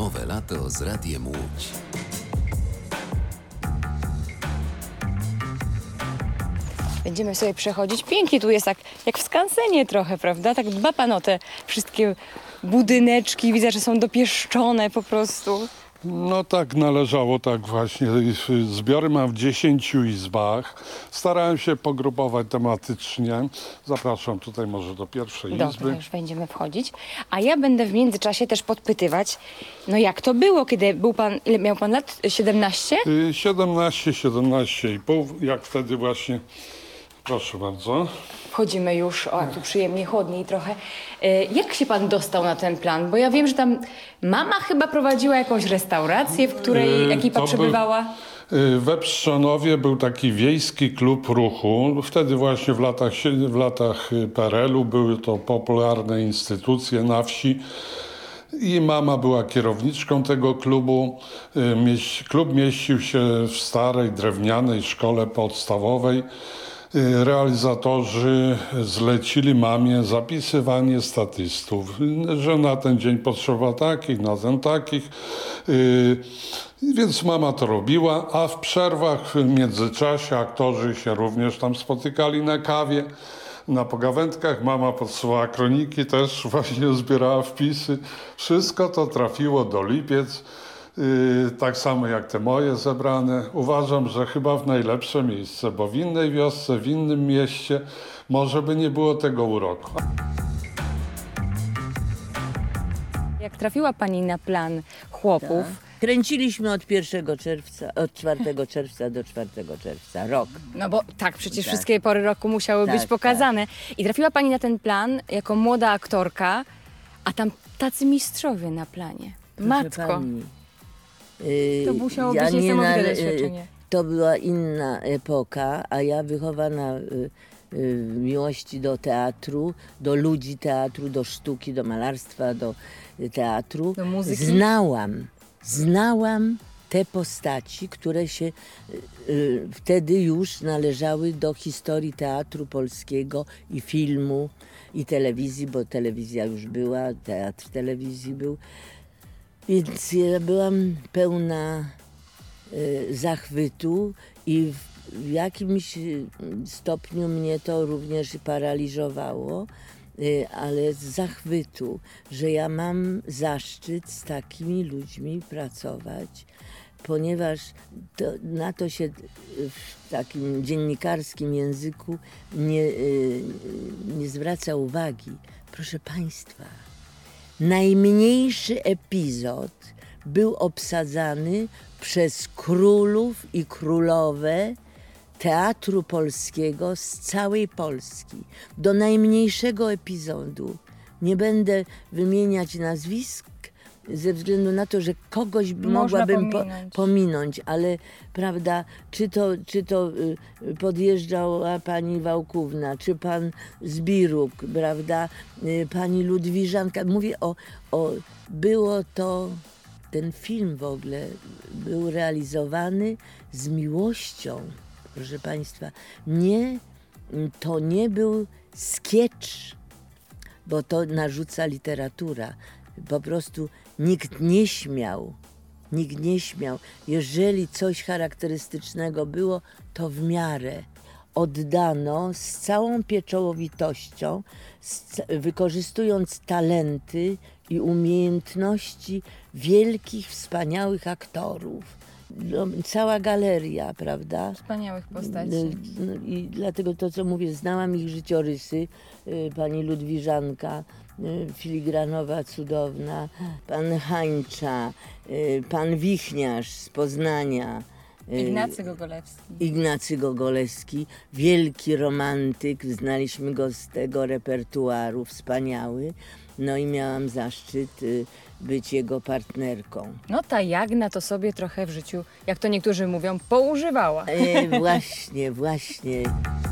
Filmowe lato z Radiem Łódź. Będziemy sobie przechodzić. Pięknie tu jest, tak jak w skansenie trochę, prawda? Tak dba pan o te wszystkie budyneczki. Widzę, że są dopieszczone po prostu. No tak należało, tak właśnie. Zbiory mam w 10 izbach. Starałem się pogrupować tematycznie. Zapraszam tutaj może do pierwszej Dobra, izby. już będziemy wchodzić. A ja będę w międzyczasie też podpytywać, no jak to było, kiedy był pan, ile miał pan lat? 17? 17,5, jak wtedy właśnie. Proszę bardzo. Wchodzimy już, o jak tu przyjemnie, chłodniej trochę. Jak się pan dostał na ten plan? Bo ja wiem, że tam mama chyba prowadziła jakąś restaurację, w której ekipa to przebywała. We Pszczonowie był taki wiejski klub ruchu. Wtedy właśnie w latach PRL-u były to popularne instytucje na wsi. I mama była kierowniczką tego klubu. Klub mieścił się w starej, drewnianej szkole podstawowej. Realizatorzy zlecili mamie zapisywanie statystów, że na ten dzień potrzeba takich, na ten takich. Więc mama to robiła, a w przerwach w międzyczasie aktorzy się również tam spotykali na kawie, na pogawędkach. Mama podsyłała kroniki, też właśnie zbierała wpisy. Wszystko to trafiło do Lipiec. Tak samo jak te moje zebrane. Uważam, że chyba w najlepsze miejsce, bo w innej wiosce, w innym mieście może by nie było tego uroku. Jak trafiła pani na plan chłopów, Kręciliśmy od 1 czerwca, od 4 czerwca do 4 czerwca, rok. no bo tak, przecież Tak. wszystkie pory roku musiały być Tak, pokazane. I trafiła pani na ten plan jako młoda aktorka, a tam tacy mistrzowie na planie. Proszę Matko, pani, to musiało być niesamowite doświadczenie. To była inna epoka, a ja wychowana w miłości do teatru, do ludzi teatru, do sztuki, do malarstwa, do teatru. Do muzyki? Znałam te postaci, które się wtedy już należały do historii teatru polskiego i filmu i telewizji, bo telewizja już była, teatr telewizji był. Więc ja byłam pełna zachwytu i w jakimś stopniu mnie to również paraliżowało, ale z zachwytu, że ja mam zaszczyt z takimi ludźmi pracować, ponieważ na to się w takim dziennikarskim języku nie zwraca uwagi. Proszę Państwa, najmniejszy epizod był obsadzany przez królów i królowe teatru polskiego z całej Polski. Do najmniejszego epizodu. Nie będę wymieniać nazwisk ze względu na to, że kogoś mogłabym pominąć, ale prawda, czy to podjeżdżała pani Wałkówna, czy pan Zbiruk, prawda, pani Ludwiżanka. Mówię było to, ten film w ogóle był realizowany z miłością, proszę Państwa. To nie był skiecz, bo to narzuca literatura. Po prostu nikt nie śmiał. Jeżeli coś charakterystycznego było, to w miarę oddano z całą pieczołowitością, wykorzystując talenty i umiejętności wielkich, wspaniałych aktorów. No, cała galeria, prawda? Wspaniałych postaci. I dlatego to, co mówię, znałam ich życiorysy. Pani Ludwiżanka, filigranowa, cudowna, pan Hańcza, pan Wichniarz z Poznania. Ignacy Gogolewski, wielki romantyk, znaliśmy go z tego repertuaru, wspaniały. No i miałam zaszczyt być jego partnerką. No ta Jagna to sobie trochę w życiu, jak to niektórzy mówią, poużywała. Właśnie.